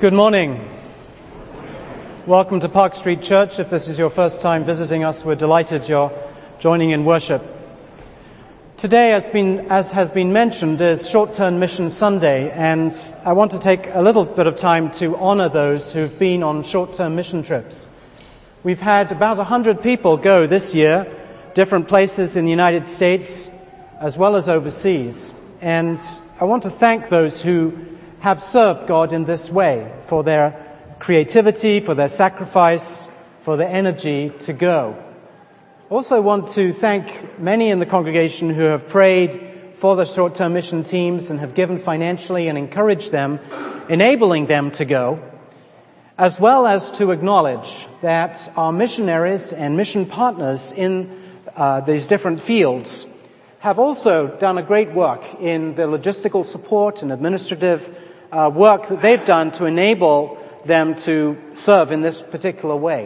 Good morning. Welcome to Park Street Church. If this is your first time visiting us, we're delighted you're joining in worship. Today, as has been mentioned, is Short-Term Mission Sunday, and I want to take a little bit of time to honor those who've been on short-term mission trips. We've had about 100 people go this year, different places in the United States as well as overseas. And I want to thank those who have served God in this way, for their creativity, for their sacrifice, for their energy to go. I also want to thank many in the congregation who have prayed for the short-term mission teams and have given financially and encouraged them, enabling them to go, as well as to acknowledge that our missionaries and mission partners in these different fields have also done a great work in the logistical support and administrative work that they've done to enable them to serve in this particular way.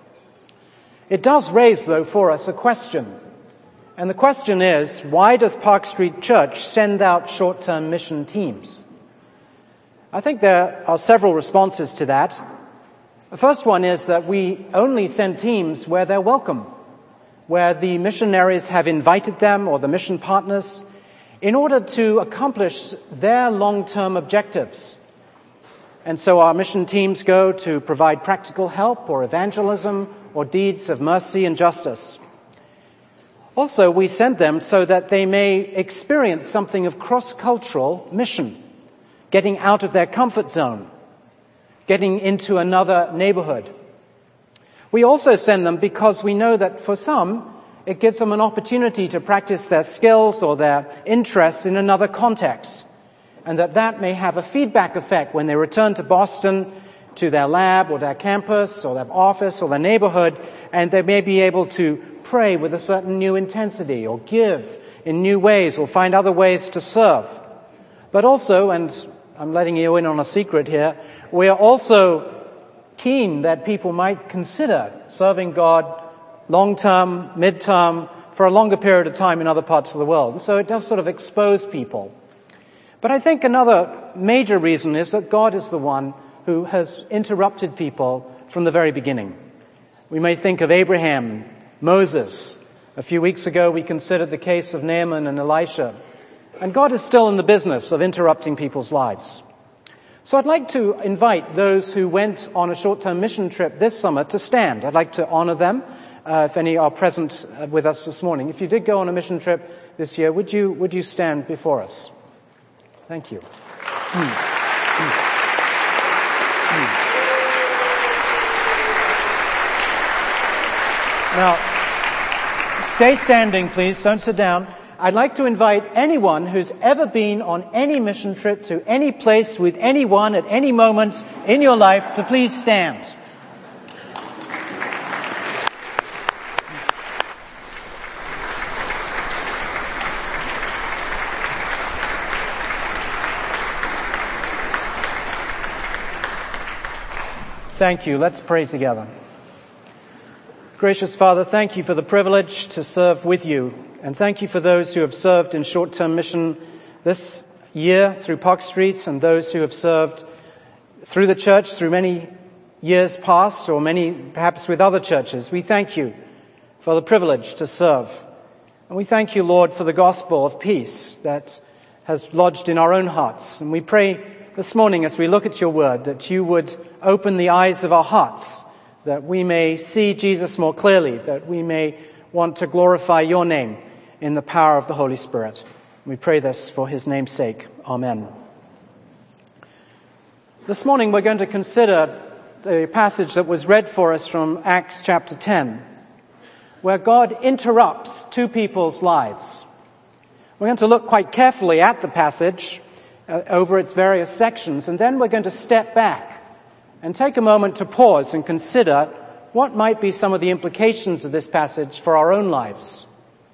It does raise, though, for us a question. And the question is, why does Park Street Church send out short-term mission teams? I think there are several responses to that. The first one is that we only send teams where they're welcome, where the missionaries have invited them or the mission partners in order to accomplish their long-term objectives. And so our mission teams go to provide practical help or evangelism or deeds of mercy and justice. Also, we send them so that they may experience something of cross-cultural mission, getting out of their comfort zone, getting into another neighborhood. We also send them because we know that for some, it gives them an opportunity to practice their skills or their interests in another context, and that may have a feedback effect when they return to Boston, to their lab or their campus or their office or their neighborhood, and they may be able to pray with a certain new intensity or give in new ways or find other ways to serve. But also, and I'm letting you in on a secret here, we are also keen that people might consider serving God long-term, mid-term, for a longer period of time in other parts of the world. And so it does sort of expose people. But I think another major reason is that God is the one who has interrupted people from the very beginning. We may think of Abraham, Moses. A few weeks ago we considered the case of Naaman and Elisha. And God is still in the business of interrupting people's lives. So I'd like to invite those who went on a short-term mission trip this summer to stand. I'd like to honor them. If any are present with us this morning. If you did go on a mission trip this year, would you stand before us? Thank you. Now, stay standing, please. Don't sit down. I'd like to invite anyone who's ever been on any mission trip to any place with anyone at any moment in your life to please stand. Thank you. Let's pray together. Gracious Father, thank you for the privilege to serve with you. And thank you for those who have served in short-term mission this year through Park Street and those who have served through the church through many years past or many perhaps with other churches. We thank you for the privilege to serve. And we thank you, Lord, for the gospel of peace that has lodged in our own hearts. And we pray this morning as we look at your word that you would open the eyes of our hearts, that we may see Jesus more clearly, that we may want to glorify your name in the power of the Holy Spirit. We pray this for his name's sake. Amen. This morning we're going to consider the passage that was read for us from Acts chapter 10, where God interrupts two people's lives. We're going to look quite carefully at the passage over its various sections, and then we're going to step back and take a moment to pause and consider what might be some of the implications of this passage for our own lives.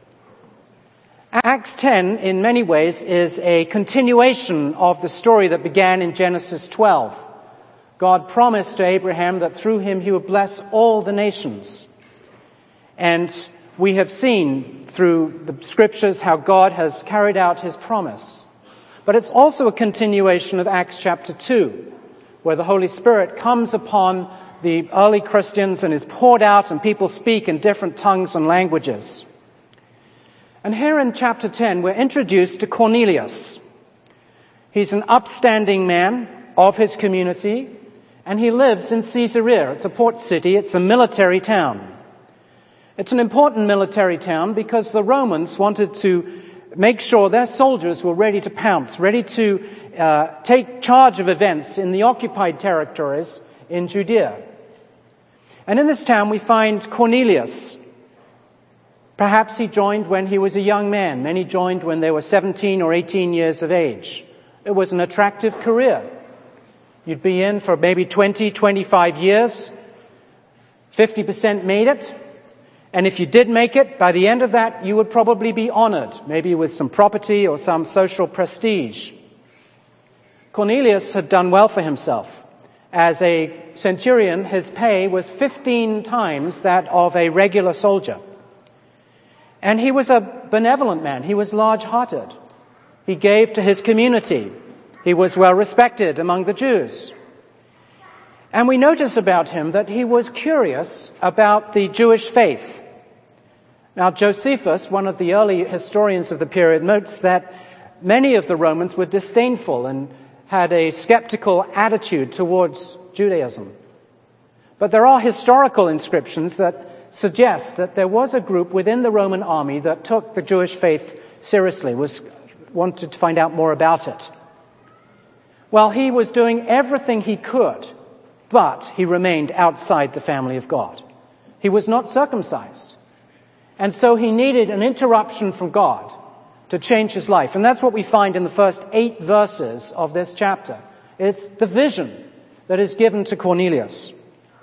Acts 10, in many ways, is a continuation of the story that began in Genesis 12. God promised to Abraham that through him he would bless all the nations. And we have seen through the scriptures how God has carried out his promise. But it's also a continuation of Acts chapter 2, where the Holy Spirit comes upon the early Christians and is poured out and people speak in different tongues and languages. And here in chapter 10, we're introduced to Cornelius. He's an upstanding man of his community, and he lives in Caesarea. It's a port city. It's a military town. It's an important military town because the Romans wanted to make sure their soldiers were ready to pounce, ready to take charge of events in the occupied territories in Judea. And in this town we find Cornelius. Perhaps he joined when he was a young man. Many joined when they were 17 or 18 years of age. It was an attractive career. You'd be in for maybe 20, 25 years. 50% made it. And if you did make it, by the end of that, you would probably be honored, maybe with some property or some social prestige. Cornelius had done well for himself. As a centurion, his pay was 15 times that of a regular soldier. And he was a benevolent man. He was large-hearted. He gave to his community. He was well respected among the Jews. And we notice about him that he was curious about the Jewish faith. Now, Josephus, one of the early historians of the period, notes that many of the Romans were disdainful and had a skeptical attitude towards Judaism. But there are historical inscriptions that suggest that there was a group within the Roman army that took the Jewish faith seriously, wanted to find out more about it. Well, he was doing everything he could, but he remained outside the family of God. He was not circumcised. And so he needed an interruption from God to change his life. And that's what we find in the first 8 verses of this chapter. It's the vision that is given to Cornelius.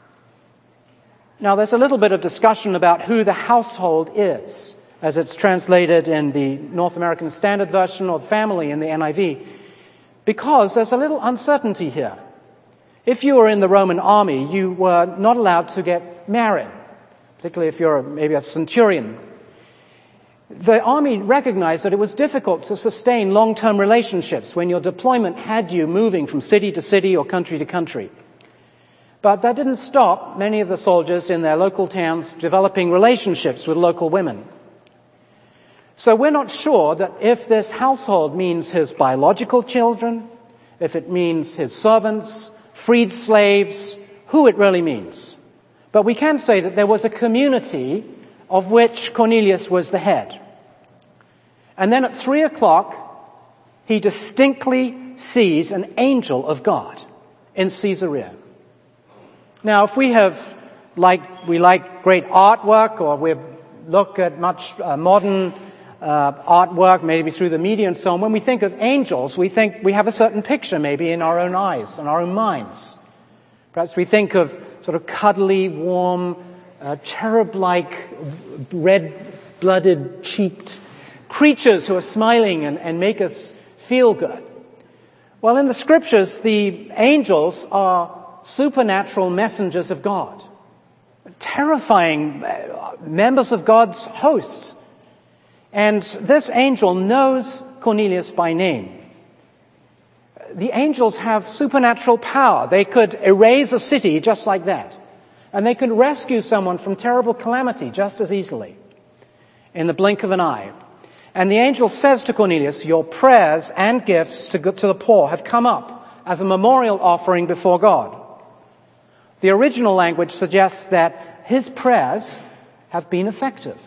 Now, there's a little bit of discussion about who the household is, as it's translated in the North American Standard Version or family in the NIV, because there's a little uncertainty here. If you were in the Roman army, you were not allowed to get married, particularly if you're maybe a centurion. The army recognized that it was difficult to sustain long-term relationships when your deployment had you moving from city to city or country to country. But that didn't stop many of the soldiers in their local towns developing relationships with local women. So we're not sure that if this household means his biological children, if it means his servants, freed slaves, who it really means. But we can say that there was a community of which Cornelius was the head. And then at 3 o'clock, he distinctly sees an angel of God in Caesarea. Now, if we like great artwork, or we look at much modern artwork, maybe through the media and so on, when we think of angels, we think we have a certain picture maybe in our own eyes, in our own minds. Perhaps we think of sort of cuddly, warm, cherub-like, red-blooded, cheeked creatures who are smiling and make us feel good. Well, in the scriptures, the angels are supernatural messengers of God, terrifying members of God's host. And this angel knows Cornelius by name. The angels have supernatural power. They could erase a city just like that. And they could rescue someone from terrible calamity just as easily in the blink of an eye. And the angel says to Cornelius, your prayers and gifts to the poor have come up as a memorial offering before God. The original language suggests that his prayers have been effective.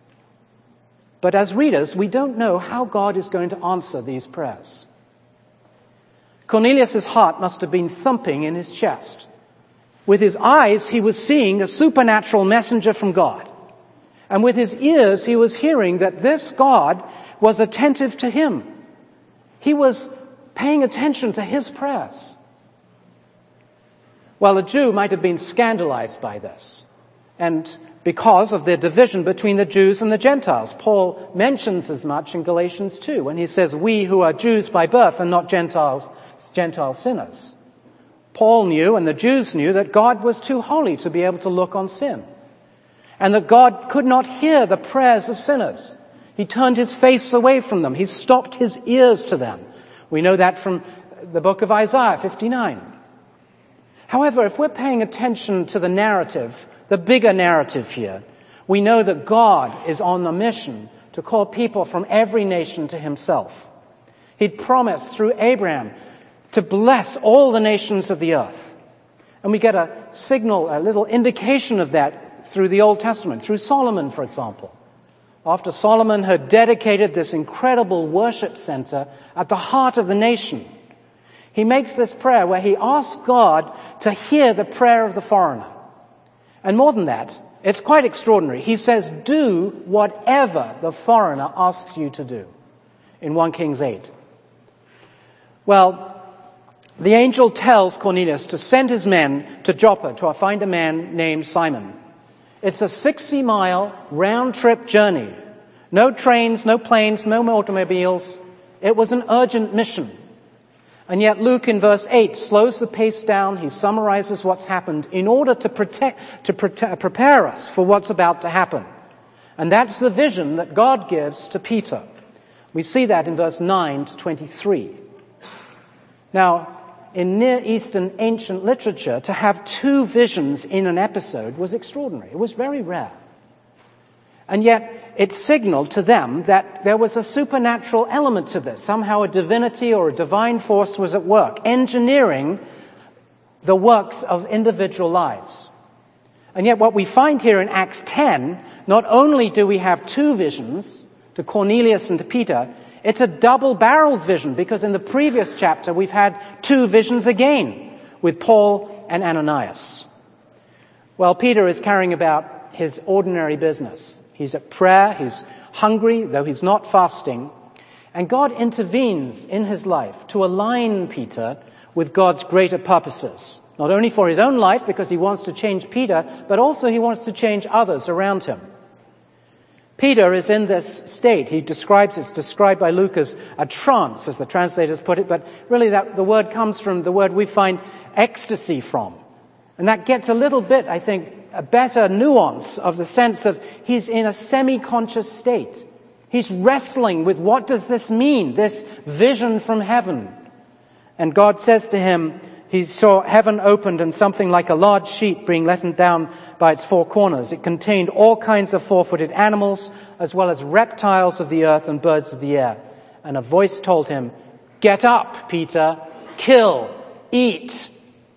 But as readers, we don't know how God is going to answer these prayers. Cornelius' heart must have been thumping in his chest. With his eyes, he was seeing a supernatural messenger from God. And with his ears, he was hearing that this God was attentive to him. He was paying attention to his prayers. Well, a Jew might have been scandalized by this. And because of the division between the Jews and the Gentiles. Paul mentions as much in Galatians 2 when he says, we who are Jews by birth and not Gentile sinners. Paul knew, and the Jews knew, that God was too holy to be able to look on sin. And that God could not hear the prayers of sinners. He turned his face away from them. He stopped his ears to them. We know that from the book of Isaiah 59. However, if we're paying attention to the narrative, the bigger narrative here, we know that God is on a mission to call people from every nation to himself. He'd promised through Abraham to bless all the nations of the earth. And we get a signal, a little indication of that through the Old Testament, through Solomon, for example. After Solomon had dedicated this incredible worship center at the heart of the nation, he makes this prayer where he asks God to hear the prayer of the foreigner. And more than that, it's quite extraordinary. He says, do whatever the foreigner asks you to do, in 1 Kings 8. Well, the angel tells Cornelius to send his men to Joppa to find a man named Simon. It's a 60-mile round-trip journey. No trains, no planes, no automobiles. It was an urgent mission. And yet Luke in verse 8 slows the pace down. He summarizes what's happened in order to prepare us for what's about to happen. And that's the vision that God gives to Peter. We see that in verse 9 to 23. Now, in Near Eastern ancient literature, to have two visions in an episode was extraordinary. It was very rare. And yet, it signaled to them that there was a supernatural element to this. Somehow a divinity or a divine force was at work, engineering the works of individual lives. And yet what we find here in Acts 10, not only do we have two visions, to Cornelius and to Peter, it's a double-barreled vision, because in the previous chapter we've had two visions again with Paul and Ananias. Well, Peter is carrying about his ordinary business. He's at prayer, he's hungry, though he's not fasting. And God intervenes in his life to align Peter with God's greater purposes. Not only for his own life, because he wants to change Peter, but also he wants to change others around him. Peter is in this state. It's described by Luke as a trance, as the translators put it, but really the word comes from the word we find ecstasy from. And that gets a little bit, I think, a better nuance of the sense of he's in a semi-conscious state. He's wrestling with what does this mean, this vision from heaven. And God says to him, he saw heaven opened and something like a large sheet being let down by its four corners. It contained all kinds of four-footed animals, as well as reptiles of the earth and birds of the air. And a voice told him, "Get up, Peter, kill, eat."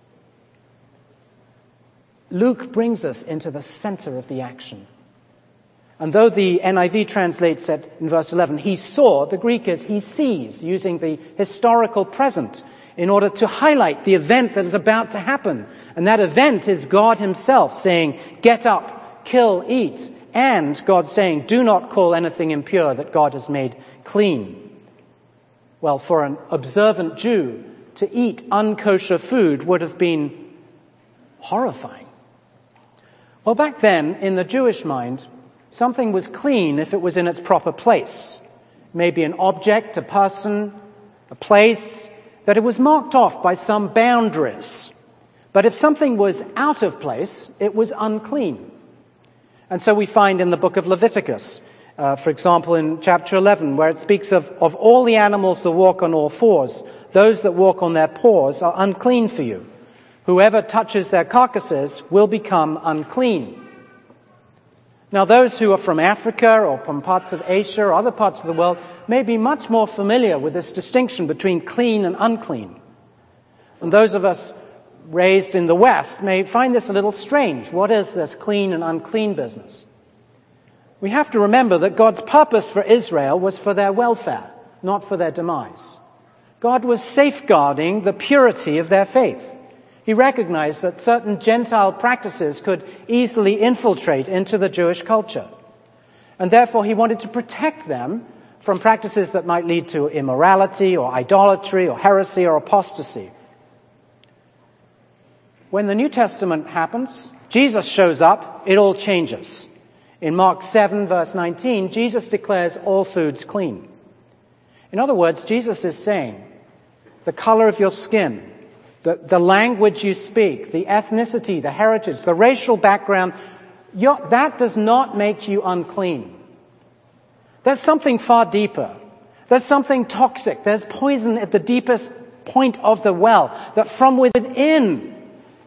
Luke brings us into the center of the action. And though the NIV translates it in verse 11, he saw, the Greek is he sees, using the historical present in order to highlight the event that is about to happen. And that event is God himself saying, "Get up, kill, eat." And God saying, "Do not call anything impure that God has made clean." Well, for an observant Jew, to eat unkosher food would have been horrifying. Well, back then, in the Jewish mind, something was clean if it was in its proper place. Maybe an object, a person, a place, that it was marked off by some boundaries. But if something was out of place, it was unclean. And so we find in the book of Leviticus, for example, in chapter 11, where it speaks of all the animals that walk on all fours, those that walk on their paws are unclean for you. Whoever touches their carcasses will become unclean. Now, those who are from Africa or from parts of Asia or other parts of the world may be much more familiar with this distinction between clean and unclean. And those of us raised in the West may find this a little strange. What is this clean and unclean business? We have to remember that God's purpose for Israel was for their welfare, not for their demise. God was safeguarding the purity of their faith. He recognized that certain Gentile practices could easily infiltrate into the Jewish culture. And therefore he wanted to protect them from practices that might lead to immorality or idolatry or heresy or apostasy. When the New Testament happens, Jesus shows up, it all changes. In Mark 7, verse 19, Jesus declares all foods clean. In other words, Jesus is saying, the color of your skin, the language you speak, the ethnicity, the heritage, the racial background, that does not make you unclean. There's something far deeper. There's something toxic. There's poison at the deepest point of the well, that from within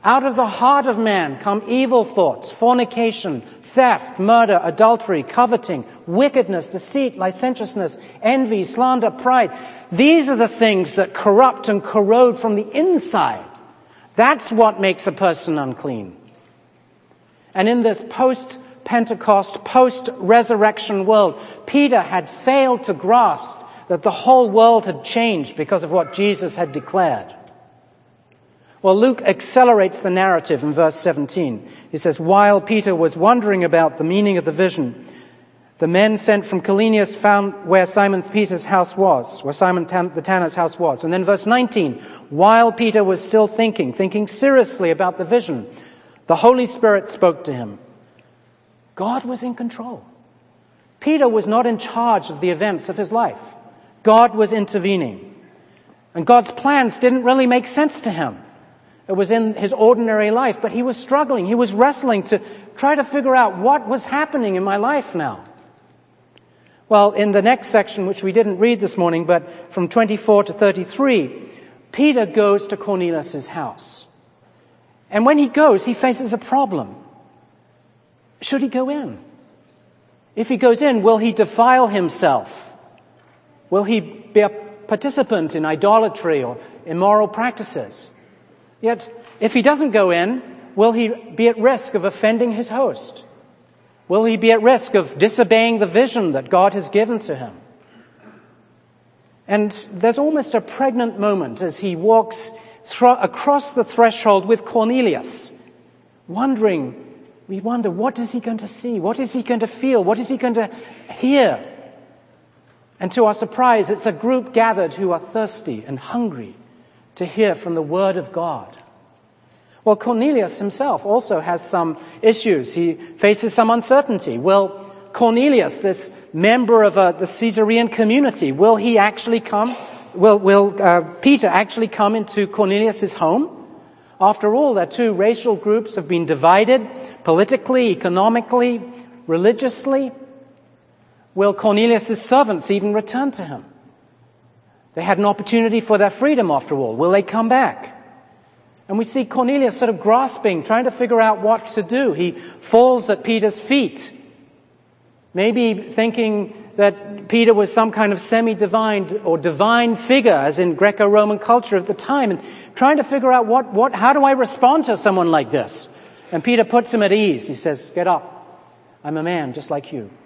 Out of the heart of man come evil thoughts, fornication, theft, murder, adultery, coveting, wickedness, deceit, licentiousness, envy, slander, pride. These are the things that corrupt and corrode from the inside. That's what makes a person unclean. And in this post-Pentecost, post-resurrection world, Peter had failed to grasp that the whole world had changed because of what Jesus had declared. Well, Luke accelerates the narrative in verse 17. He says, while Peter was wondering about the meaning of the vision, the men sent from Cornelius found where Simon Peter's house was, where Simon the tanner's house was. And then verse 19, while Peter was still thinking seriously about the vision, the Holy Spirit spoke to him. God was in control. Peter was not in charge of the events of his life. God was intervening. And God's plans didn't really make sense to him. It was in his ordinary life, but he was struggling. He was wrestling to try to figure out what was happening in my life now. Well, in the next section, which we didn't read this morning, but from 24 to 33, Peter goes to Cornelius' house. And when he goes, he faces a problem. Should he go in? If he goes in, will he defile himself? Will he be a participant in idolatry or immoral practices? Yet, if he doesn't go in, will he be at risk of offending his host? Will he be at risk of disobeying the vision that God has given to him? And there's almost a pregnant moment as he walks across the threshold with Cornelius, wondering, we wonder, what is he going to see? What is he going to feel? What is he going to hear? And to our surprise, it's a group gathered who are thirsty and hungry to hear from the Word of God. Well, Cornelius himself also has some issues. He faces some uncertainty. Will Cornelius, this member of the Caesarean community, will he actually come? Will Peter actually come into Cornelius' home? After all, their two racial groups have been divided politically, economically, religiously. Will Cornelius' servants even return to him? They had an opportunity for their freedom after all. Will they come back? And we see Cornelius sort of grasping, trying to figure out what to do. He falls at Peter's feet, maybe thinking that Peter was some kind of semi-divine or divine figure, as in Greco-Roman culture at the time, and trying to figure out how do I respond to someone like this? And Peter puts him at ease. He says, get up. I'm a man just like you.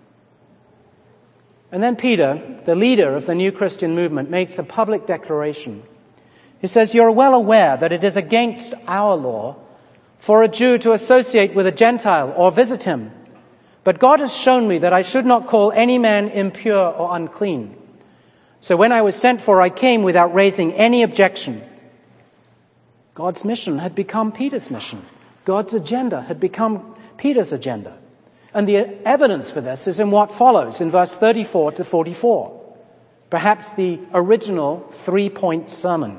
And then Peter, the leader of the new Christian movement, makes a public declaration. He says, you're well aware that it is against our law for a Jew to associate with a Gentile or visit him. But God has shown me that I should not call any man impure or unclean. So when I was sent for, I came without raising any objection. God's mission had become Peter's mission. God's agenda had become Peter's agenda. And the evidence for this is in what follows in verse 34 to 44. Perhaps the original 3-point sermon.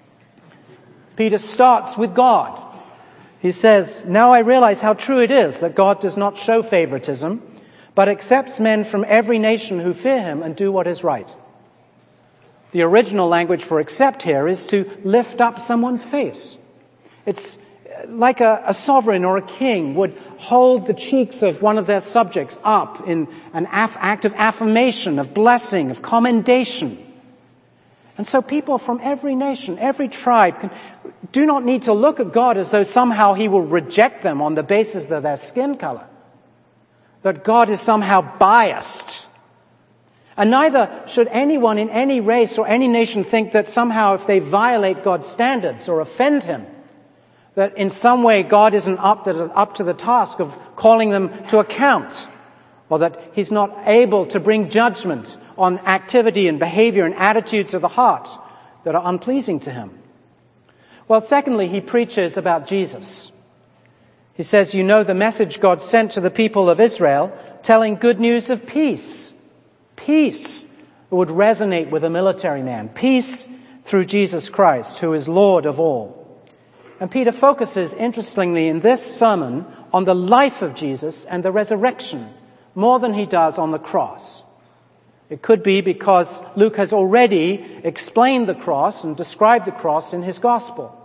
Peter starts with God. He says, now I realize how true it is that God does not show favoritism, but accepts men from every nation who fear him and do what is right. The original language for accept here is to lift up someone's face. It's like a sovereign or a king would hold the cheeks of one of their subjects up in an act of affirmation, of blessing, of commendation. And so people from every nation, every tribe, do not need to look at God as though somehow he will reject them on the basis of their skin color. That God is somehow biased. And neither should anyone in any race or any nation think that somehow if they violate God's standards or offend him, that in some way God isn't up to the task of calling them to account, or that he's not able to bring judgment on activity and behavior and attitudes of the heart that are unpleasing to him. Well, secondly, he preaches about Jesus. He says, you know the message God sent to the people of Israel, telling good news of peace. Peace would resonate with a military man. Peace through Jesus Christ, who is Lord of all. And Peter focuses, interestingly, in this sermon on the life of Jesus and the resurrection more than he does on the cross. It could be because Luke has already explained the cross and described the cross in his gospel.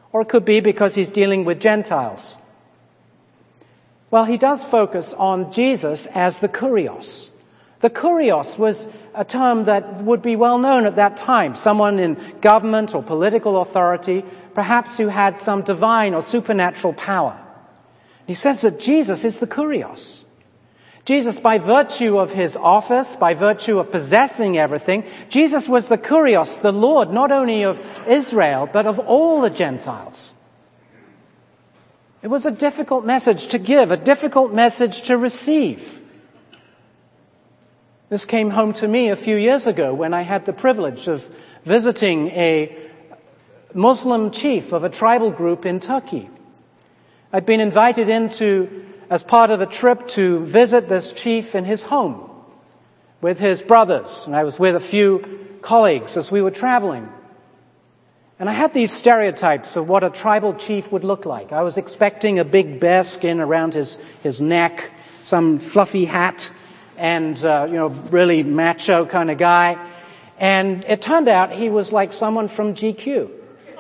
Or it could be because he's dealing with Gentiles. Well, he does focus on Jesus as the Kurios. The Kurios was a term that would be well known at that time. Someone in government or political authority, perhaps who had some divine or supernatural power. He says that Jesus is the Kurios. Jesus, by virtue of his office, by virtue of possessing everything, Jesus was the Kurios, the Lord, not only of Israel, but of all the Gentiles. It was a difficult message to give, a difficult message to receive. This came home to me a few years ago when I had the privilege of visiting a Muslim chief of a tribal group in Turkey. I'd been invited as part of a trip to visit this chief in his home with his brothers, and I was with a few colleagues as we were traveling. And I had these stereotypes of what a tribal chief would look like. I was expecting a big bearskin around his neck, some fluffy hat, and, really macho kind of guy. And it turned out he was like someone from GQ.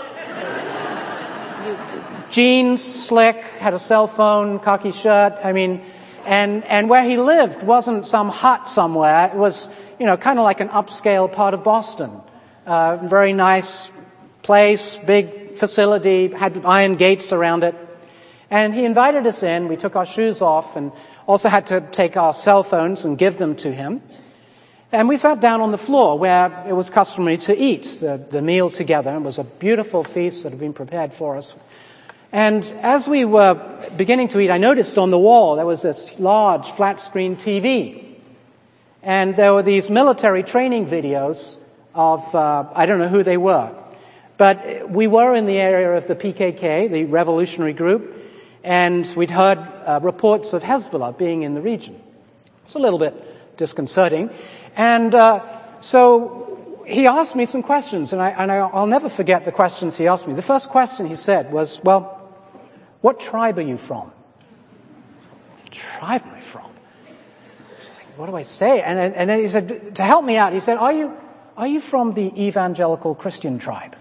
Jeans, slick, had a cell phone, khaki shirt, and where he lived wasn't some hut somewhere. It was, kind of like an upscale part of Boston. Very nice place, big facility, had iron gates around it. And he invited us in. We took our shoes off and also had to take our cell phones and give them to him. And we sat down on the floor where it was customary to eat the meal together. It was a beautiful feast that had been prepared for us. And as we were beginning to eat, I noticed on the wall there was this large flat-screen TV. And there were these military training videos of, I don't know who they were. But we were in the area of the PKK, the revolutionary group, and we'd heard reports of Hezbollah being in the region. It's a little bit disconcerting. And so he asked me some questions, and I'll never forget the questions he asked me. The first question he said was, well, what tribe are you from? What tribe am I from? I was like, what do I say? And then he said, to help me out, he said, are you from the evangelical Christian tribe?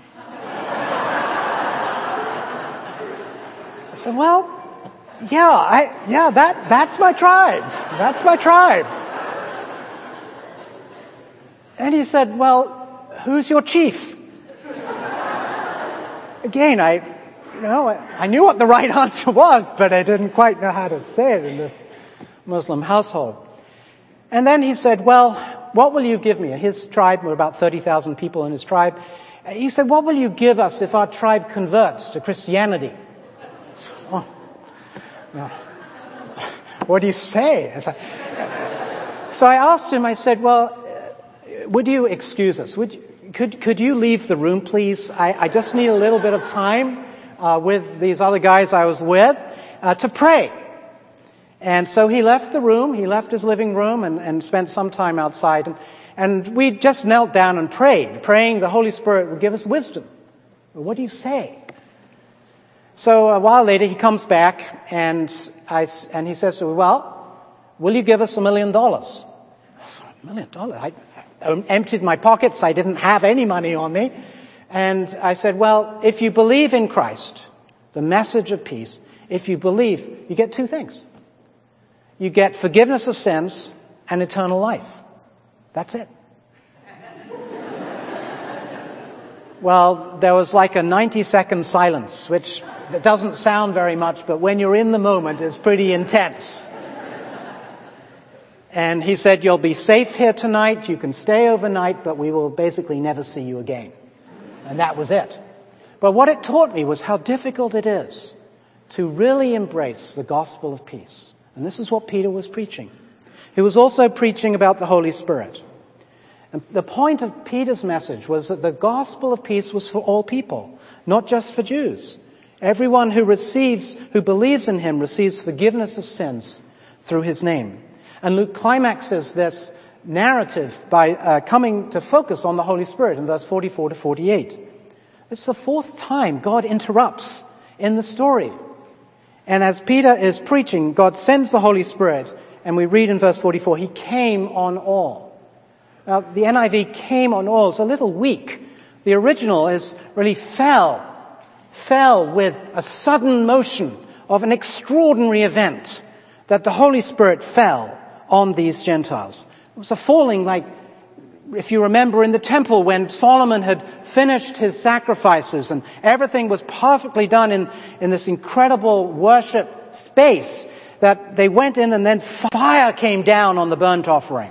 I said, well, that's my tribe. That's my tribe. And he said, well, who's your chief? Again, I knew what the right answer was, but I didn't quite know how to say it in this Muslim household. And then he said, well, what will you give me? His tribe, were about 30,000 people in his tribe. He said, what will you give us if our tribe converts to Christianity? Oh, no. What do you say? So I asked him, I said, well, would you excuse us? Could you leave the room, please? I just need a little bit of time with these other guys I was with to pray. And so he left the room, he left his living room and spent some time outside. And we just knelt down and prayed, praying the Holy Spirit would give us wisdom. What do you say? So a while later he comes back and he says to me, well, will you give us $1 million? I said, $1 million? I emptied my pockets. I didn't have any money on me. And I said, well, if you believe in Christ, the message of peace, if you believe, you get two things. You get forgiveness of sins and eternal life. That's it. Well, there was like a 90-second silence, which doesn't sound very much, but when you're in the moment, it's pretty intense. And he said, you'll be safe here tonight, you can stay overnight, but we will basically never see you again. And that was it. But what it taught me was how difficult it is to really embrace the gospel of peace. And this is what Peter was preaching. He was also preaching about the Holy Spirit. And the point of Peter's message was that the gospel of peace was for all people, not just for Jews. Everyone who believes in him receives forgiveness of sins through his name. And Luke climaxes this narrative by coming to focus on the Holy Spirit in verse 44 to 48. It's the fourth time God interrupts in the story. And as Peter is preaching, God sends the Holy Spirit, and we read in verse 44, he came on all. Now, the NIV came on all. It's a little weak. The original is really fell fell with a sudden motion of an extraordinary event, that the Holy Spirit fell on these Gentiles. It was a falling like, if you remember in the temple when Solomon had finished his sacrifices and everything was perfectly done in this incredible worship space, that they went in and then fire came down on the burnt offering.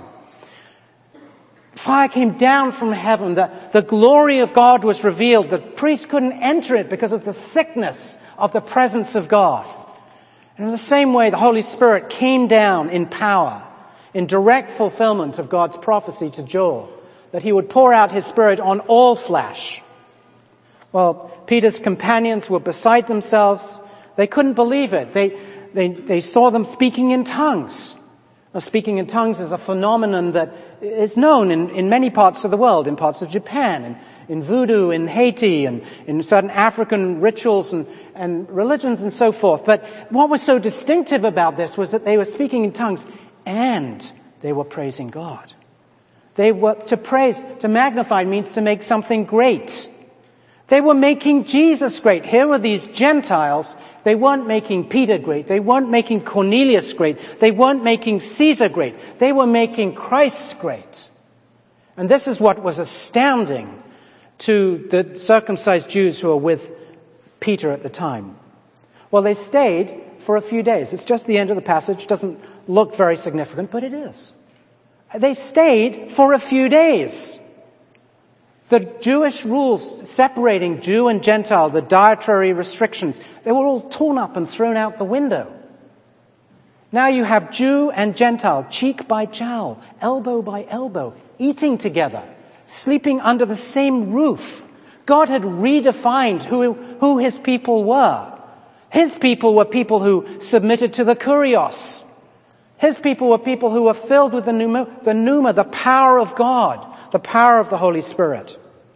Fire came down from heaven. The glory of God was revealed. The priest couldn't enter it because of the thickness of the presence of God. And in the same way, the Holy Spirit came down in power, in direct fulfillment of God's prophecy to Joel, that he would pour out his Spirit on all flesh. Well, Peter's companions were beside themselves. They couldn't believe it. They saw them speaking in tongues. Now, speaking in tongues is a phenomenon that is known in many parts of the world, in parts of Japan, in voodoo, in Haiti, and in certain African rituals and religions and so forth. But what was so distinctive about this was that they were speaking in tongues and they were praising God. They were to praise, to magnify means to make something great. They were making Jesus great. Here were these Gentiles. They weren't making Peter great. They weren't making Cornelius great. They weren't making Caesar great. They were making Christ great. And this is what was astounding to the circumcised Jews who were with Peter at the time. Well, they stayed for a few days. It's just the end of the passage. Doesn't look very significant, but it is. They stayed for a few days. The Jewish rules separating Jew and Gentile, the dietary restrictions, they were all torn up and thrown out the window. Now you have Jew and Gentile, cheek by jowl, elbow by elbow, eating together, sleeping under the same roof. God had redefined who his people were. His people were people who submitted to the kurios. His people were people who were filled with the pneuma, the power of God, the power of the Holy Spirit.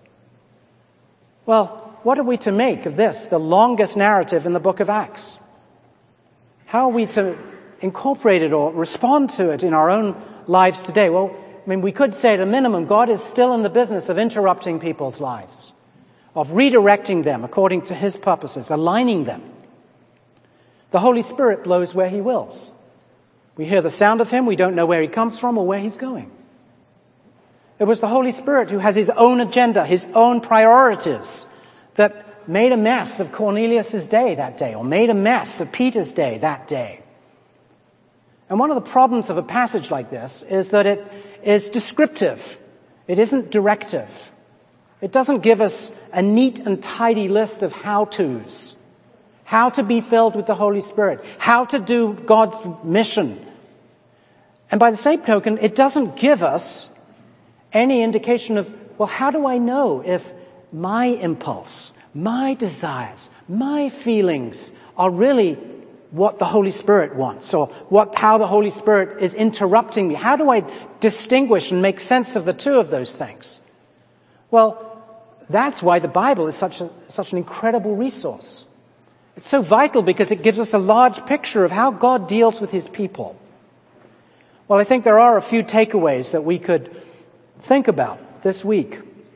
Well, what are we to make of this, the longest narrative in the book of Acts? How are we to incorporate it or respond to it in our own lives today? Well, we could say at a minimum, God is still in the business of interrupting people's lives, of redirecting them according to his purposes, aligning them. The Holy Spirit blows where he wills. We hear the sound of him, we don't know where he comes from or where he's going. It was the Holy Spirit who has his own agenda, his own priorities, that made a mess of Cornelius' day that day, or made a mess of Peter's day that day. And one of the problems of a passage like this is that it is descriptive. It isn't directive. It doesn't give us a neat and tidy list of how-tos. How to be filled with the Holy Spirit. How to do God's mission. And by the same token, it doesn't give us any indication of, well, how do I know if my impulse, my desires, my feelings are really what the Holy Spirit wants, or how the Holy Spirit is interrupting me? How do I distinguish and make sense of the two of those things? Well, that's why the Bible is such an incredible resource. It's so vital because it gives us a large picture of how God deals with his people. Well, I think there are a few takeaways that we could think about this week.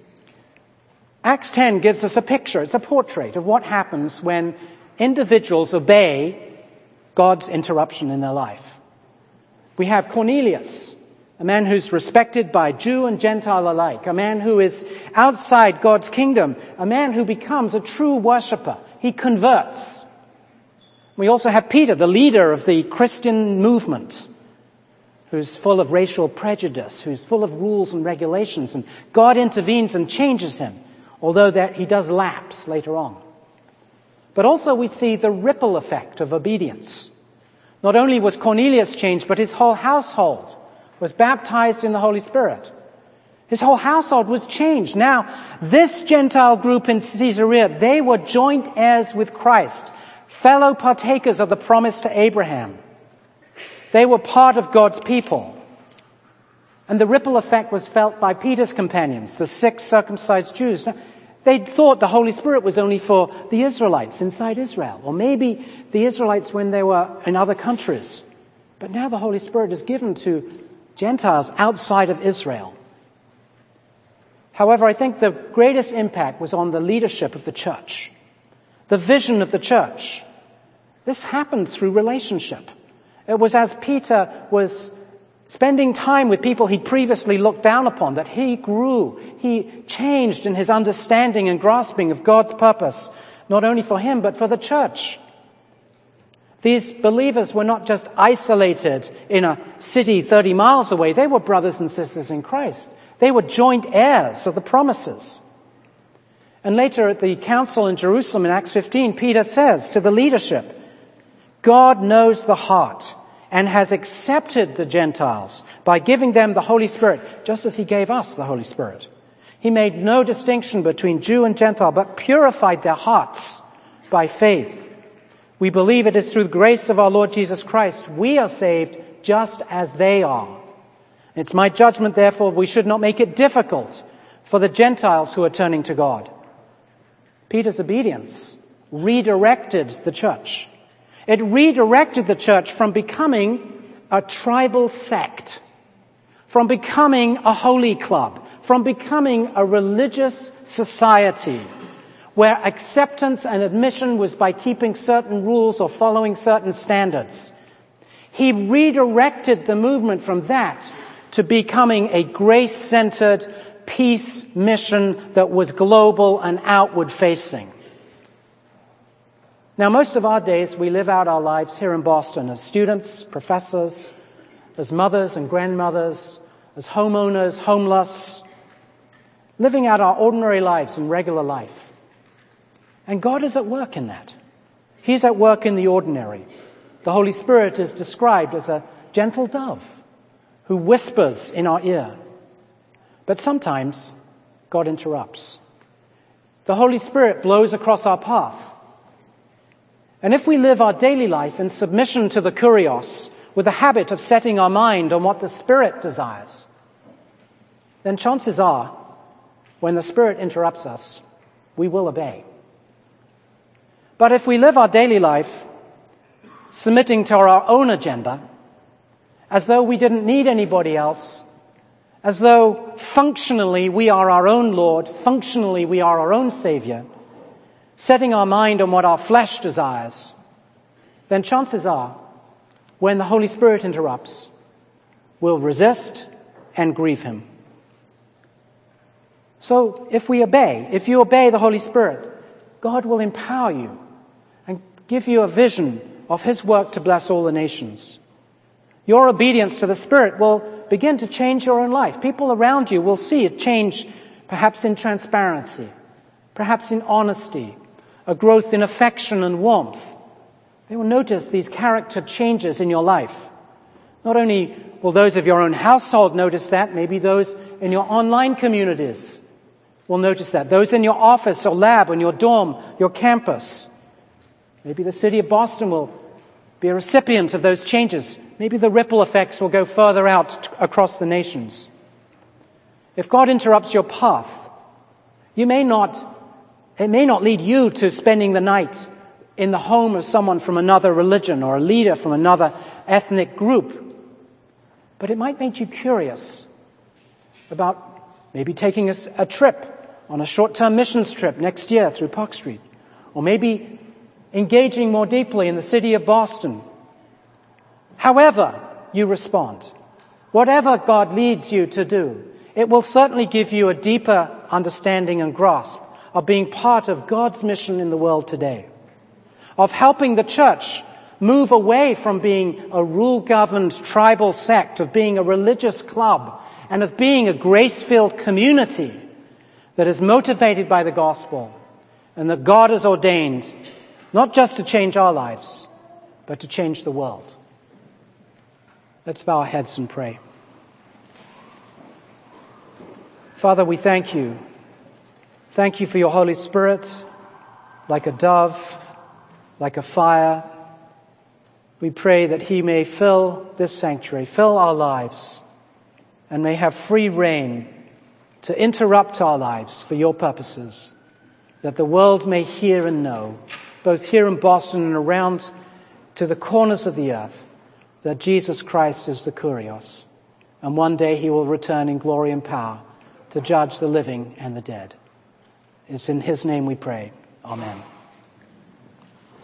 Acts 10 gives us a picture, it's a portrait of what happens when individuals obey God's interruption in their life. We have Cornelius, a man who's respected by Jew and Gentile alike, a man who is outside God's kingdom, a man who becomes a true worshiper. He converts. We also have Peter, the leader of the Christian movement, who's full of racial prejudice, who's full of rules and regulations, and God intervenes and changes him, although that he does lapse later on. But also we see the ripple effect of obedience. Not only was Cornelius changed, but his whole household was baptized in the Holy Spirit. His whole household was changed. Now, this Gentile group in Caesarea, they were joint heirs with Christ, fellow partakers of the promise to Abraham. They were part of God's people. And the ripple effect was felt by Peter's companions, the 6 circumcised Jews. Now, they thought the Holy Spirit was only for the Israelites inside Israel, or maybe the Israelites when they were in other countries. But now the Holy Spirit is given to Gentiles outside of Israel. However, I think the greatest impact was on the leadership of the church. the vision of the church. This happened through relationship. It was as Peter was spending time with people he'd previously looked down upon that he grew. He changed in his understanding and grasping of God's purpose, not only for him, but for the church. These believers were not just isolated in a city 30 miles away. They were brothers and sisters in Christ. They were joint heirs of the promises. And later at the council in Jerusalem in Acts 15, Peter says to the leadership, God knows the heart and has accepted the Gentiles by giving them the Holy Spirit, just as he gave us the Holy Spirit. He made no distinction between Jew and Gentile, but purified their hearts by faith. We believe it is through the grace of our Lord Jesus Christ we are saved just as they are. It's my judgment, therefore, we should not make it difficult for the Gentiles who are turning to God. Peter's obedience redirected the church. It redirected the church from becoming a tribal sect, from becoming a holy club, from becoming a religious society where acceptance and admission was by keeping certain rules or following certain standards. He redirected the movement from that to becoming a grace-centered peace mission that was global and outward-facing. Now, most of our days, we live out our lives here in Boston as students, professors, as mothers and grandmothers, as homeowners, homeless, living out our ordinary lives and regular life. And God is at work in that. He's at work in the ordinary. The Holy Spirit is described as a gentle dove who whispers in our ear. But sometimes God interrupts. The Holy Spirit blows across our path. And if we live our daily life in submission to the Kurios, with the habit of setting our mind on what the Spirit desires, then chances are, when the Spirit interrupts us, we will obey. But if we live our daily life submitting to our own agenda, as though we didn't need anybody else, as though functionally we are our own Lord, functionally we are our own Savior, setting our mind on what our flesh desires, then chances are, when the Holy Spirit interrupts, we'll resist and grieve Him. So if you obey the Holy Spirit, God will empower you and give you a vision of His work to bless all the nations. Your obedience to the Spirit will begin to change your own life. People around you will see it change, perhaps in transparency, perhaps in honesty, a growth in affection and warmth. They will notice these character changes in your life. Not only will those of your own household notice that, maybe those in your online communities will notice that. Those in your office or lab, in your dorm, your campus. Maybe the city of Boston will be a recipient of those changes. Maybe the ripple effects will go further out across the nations. If God interrupts your path, it may not lead you to spending the night in the home of someone from another religion or a leader from another ethnic group. But it might make you curious about maybe taking a trip on a short-term missions trip next year through Park Street. Or maybe engaging more deeply in the city of Boston. However you respond, whatever God leads you to do, it will certainly give you a deeper understanding and grasp of being part of God's mission in the world today, of helping the church move away from being a rule-governed tribal sect, of being a religious club, and of being a grace-filled community that is motivated by the gospel and that God has ordained not just to change our lives, but to change the world. Let's bow our heads and pray. Father, we thank you. Thank you for your Holy Spirit, like a dove, like a fire. We pray that He may fill this sanctuary, fill our lives, and may have free reign to interrupt our lives for your purposes, that the world may hear and know, both here in Boston and around to the corners of the earth, that Jesus Christ is the Kurios, and one day He will return in glory and power to judge the living and the dead. It's in His name we pray. Amen.